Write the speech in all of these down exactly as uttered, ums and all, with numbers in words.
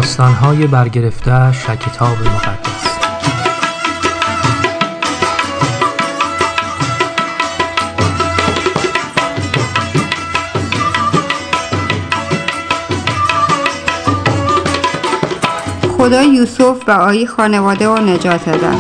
داستان‌های برگرفته‌اش از کتاب مقدس. خدا یوسف و آیی خانواده را نجات داد.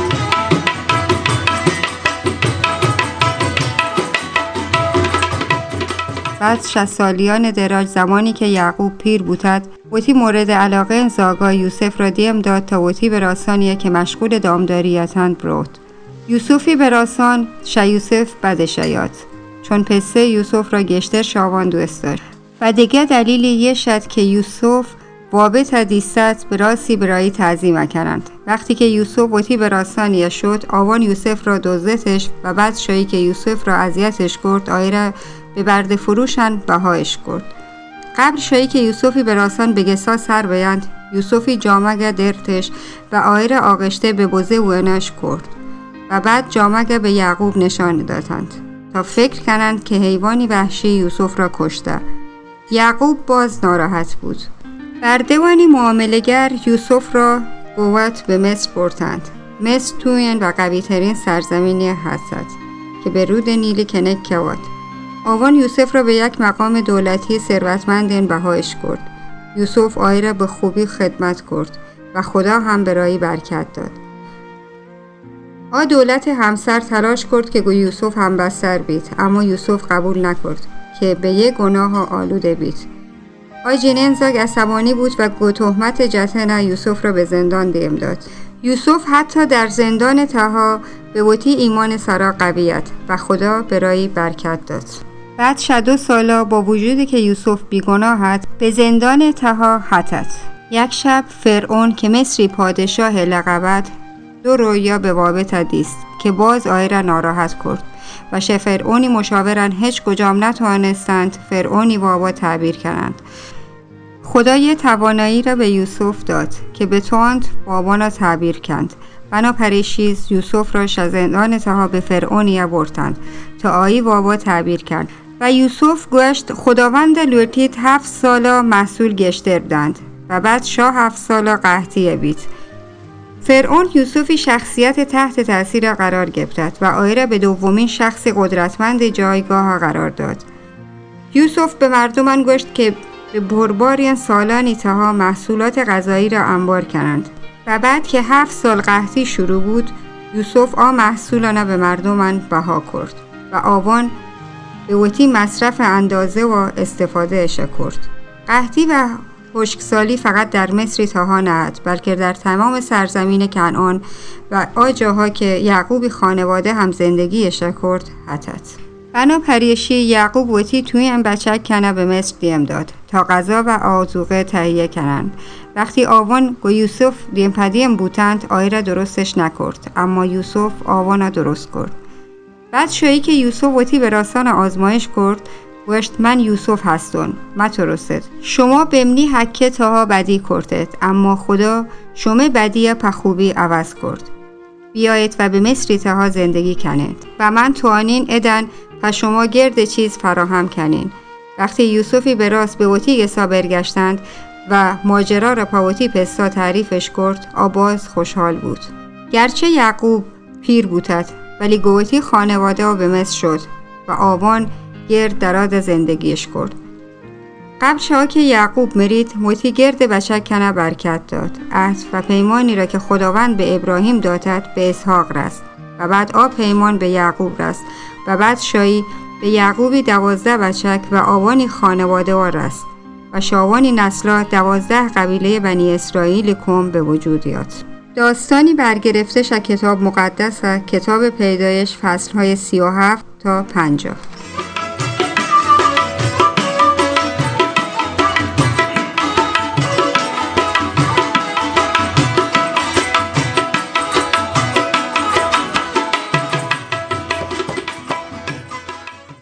بعد شصت سالیان دراج زمانی که یعقوب پیر بودد، وتی مورد علاقه زاگا یوسف را دیم داد تا وتی براسانیه که مشغول دامداریتند برود. یوسفی براسان شه یوسف بد شیاد، چون پسه یوسف را گشتر شاوان دوست داشت. و دیگه دلیلی یه شد که یوسف وابط دیست براسی برای تعظیم کرند. وقتی که یوسف وتی براسانیه شد، آوان یوسف را دوزتش و بعد شایی که یوسف را اذیتش کرد، آیره به برد فروشن بهایش کرد. قبل شایی که یوسفی براسان بگسا سر بیند، یوسفی جامگه درتش و آیره آغشته به بوزه وینش کرد و بعد جامگه به یعقوب نشان دادند تا فکر کنند که حیوانی وحشی یوسف را کشته. یعقوب باز ناراحت بود. بردوانی معامله‌گر یوسف را قوت به مصر بردند. مصر توین و قوی ترین سرزمینی هست که به رود نیل کنک کواد. آوان یوسف را به یک مقام دولتی ثروتمند بهایش کرد. یوسف آی را به خوبی خدمت کرد و خدا هم برای برکت داد. آ دولت همسر تلاش کرد که گو یوسف هم بستر بید، اما یوسف قبول نکرد که به یک گناه آلوده بید. آی جنینزاگ عصبانی بود و گو تهمت جتنه یوسف را به زندان دیم داد. یوسف حتی در زندان تها به وتی ایمان سرا قویت و خدا برای برکت داد. بعد شدو سالا با وجودی که یوسف بیگناهت به زندان تها حتت. یک شب فرعون که مصری پادشاه لقبت دو رویا به وابط دیست که باز آی را ناراحت کرد و شه فرعونی مشاورن هیچ کجام نتوانستند فرعونی وابا تعبیر کنند. خدا یه توانایی را به یوسف داد که بتواند وابانا تعبیر کند. بنا پریشیز یوسف را از زندان تها به فرعونی بردند تا آیی وابا تعبیر کرد و یوسف گوشت خداوند لوتید هفت سالا محصول گشتر بدند و بعد شاه هفت سالا قحطی بید. فرعون یوسفی شخصیت تحت تاثیر قرار گرفت و آی را به دومین شخص قدرتمند جایگاه قرار داد. یوسف به مردمان گوشت که به بربارین سالانی تها محصولات غذایی را انبار کنند و بعد که هفت سال قحطی شروع بود، یوسف آ محصولانه به مردمان بها کرد و آوان به وتی مصرف اندازه و استفاده اش کرد. قحطی و خشکسالی فقط در مصر تها نهد، بلکه در تمام سرزمین کنعان و آ جاها که یعقوب خانواده هم زندگی اش کرد حتت. بنا پریشی یعقوب وتی توی این بچک کنه به مصر دیم داد تا غذا و آذوقه تهیه کنند. وقتی آوان گو یوسف دیم پدیم بودند، آی را درستش نکرد، اما یوسف آوان را درست کرد. بعد شایی که یوسف وتی به راستان آزمایش کرد، گوشت من یوسف هستون، ما درستید. شما بمنی حکه تاها بدی کردید، اما خدا شما بدی پخوبی عوض کرد. بیایید و به مصر تها زندگی کنید و من توانین ادن و شما گرد چیز فراهم کنین. وقتی یوسفی به راست به وتی گسا برگشتند و ماجرا را پاوتی پسا تعریفش کرد، آباز خوشحال بود. گرچه یعقوب پیر بودد، ولی گوتی خانواده و به مصر شد و آوان گرد دراد زندگیش کرد. قبل شا که یعقوب مرید، موتی گرد بچک کنه برکت داد. عهد و پیمانی را که خداوند به ابراهیم دادد به اسحاق رست و بعد آب پیمان به یعقوب رست و بعد شایی به یعقوبی دوازده بچک و آوانی خانواده ها رست و شاوانی نسلا دوازده قبیله بنی اسرائیل کم به وجود یاد. داستانی برگرفته ش کتاب مقدس، کتاب پیدایش، فصلهای سی و هفت تا پنجاه.